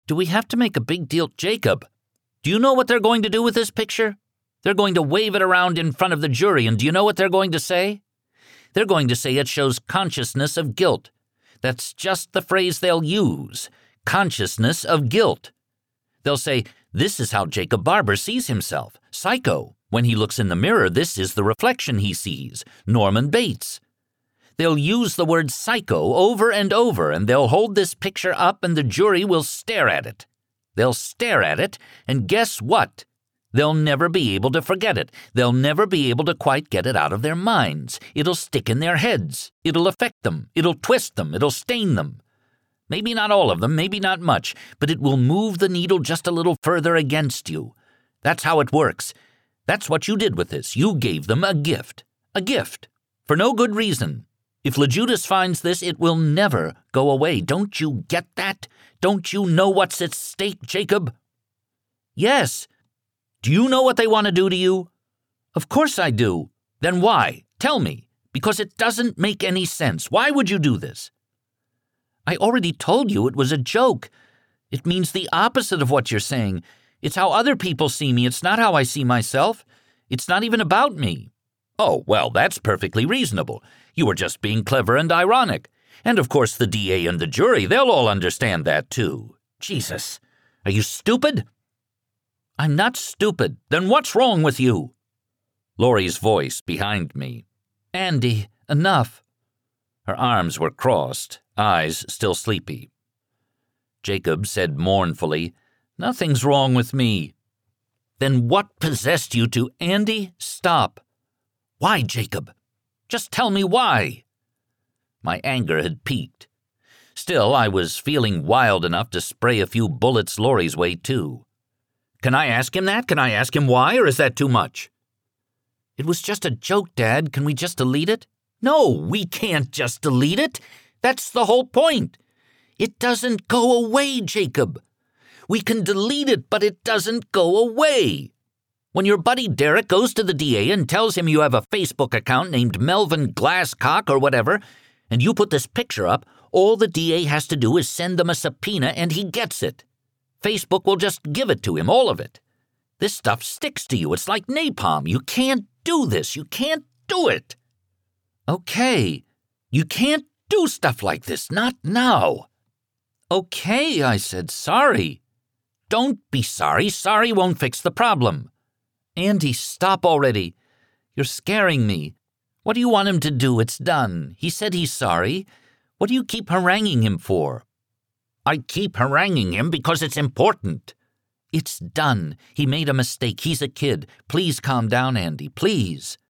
Do we have to make a big deal? Jacob, do you know what they're going to do with this picture? They're going to wave it around in front of the jury, and do you know what they're going to say? They're going to say it shows consciousness of guilt. That's just the phrase they'll use, consciousness of guilt. They'll say, this is how Jacob Barber sees himself, psycho. When he looks in the mirror, this is the reflection he sees, Norman Bates. They'll use the word psycho over and over, and they'll hold this picture up and the jury will stare at it. They'll stare at it, and guess what? They'll never be able to forget it. They'll never be able to quite get it out of their minds. It'll stick in their heads. It'll affect them. It'll twist them. It'll stain them. Maybe not all of them, maybe not much, but it will move the needle just a little further against you. That's how it works. That's what you did with this. You gave them a gift. A gift. For no good reason. If LeJudas finds this, it will never go away. Don't you get that? Don't you know what's at stake, Jacob? Yes. Do you know what they want to do to you? Of course I do. Then why? Tell me. Because it doesn't make any sense. Why would you do this? I already told you it was a joke. It means the opposite of what you're saying. It's how other people see me. It's not how I see myself. It's not even about me. Oh, well, that's perfectly reasonable. You were just being clever and ironic. And of course the DA and the jury, they'll all understand that too. Jesus, are you stupid? I'm not stupid. Then what's wrong with you? Laurie's voice behind me. Andy, enough. Her arms were crossed, eyes still sleepy. Jacob said mournfully, Nothing's wrong with me. Then what possessed you to... Andy, stop. Why, Jacob? Just tell me why. My anger had peaked. Still, I was feeling wild enough to spray a few bullets Laurie's way, too. Can I ask him that? Can I ask him why, or is that too much? It was just a joke, Dad. Can we just delete it? No, we can't just delete it. That's the whole point. It doesn't go away, Jacob. We can delete it, but it doesn't go away. When your buddy Derek goes to the DA and tells him you have a Facebook account named Melvin Glasscock or whatever, and you put this picture up, all the DA has to do is send them a subpoena and he gets it. Facebook will just give it to him, all of it. This stuff sticks to you. It's like napalm. You can't do this. You can't do it. Okay, you can't do stuff like this. Not now. Okay, I said, sorry. Don't be sorry. Sorry won't fix the problem. Andy, stop already. You're scaring me. What do you want him to do? It's done. He said he's sorry. What do you keep haranguing him for? I keep haranguing him because it's important. It's done. He made a mistake. He's a kid. Please calm down, Andy. Please.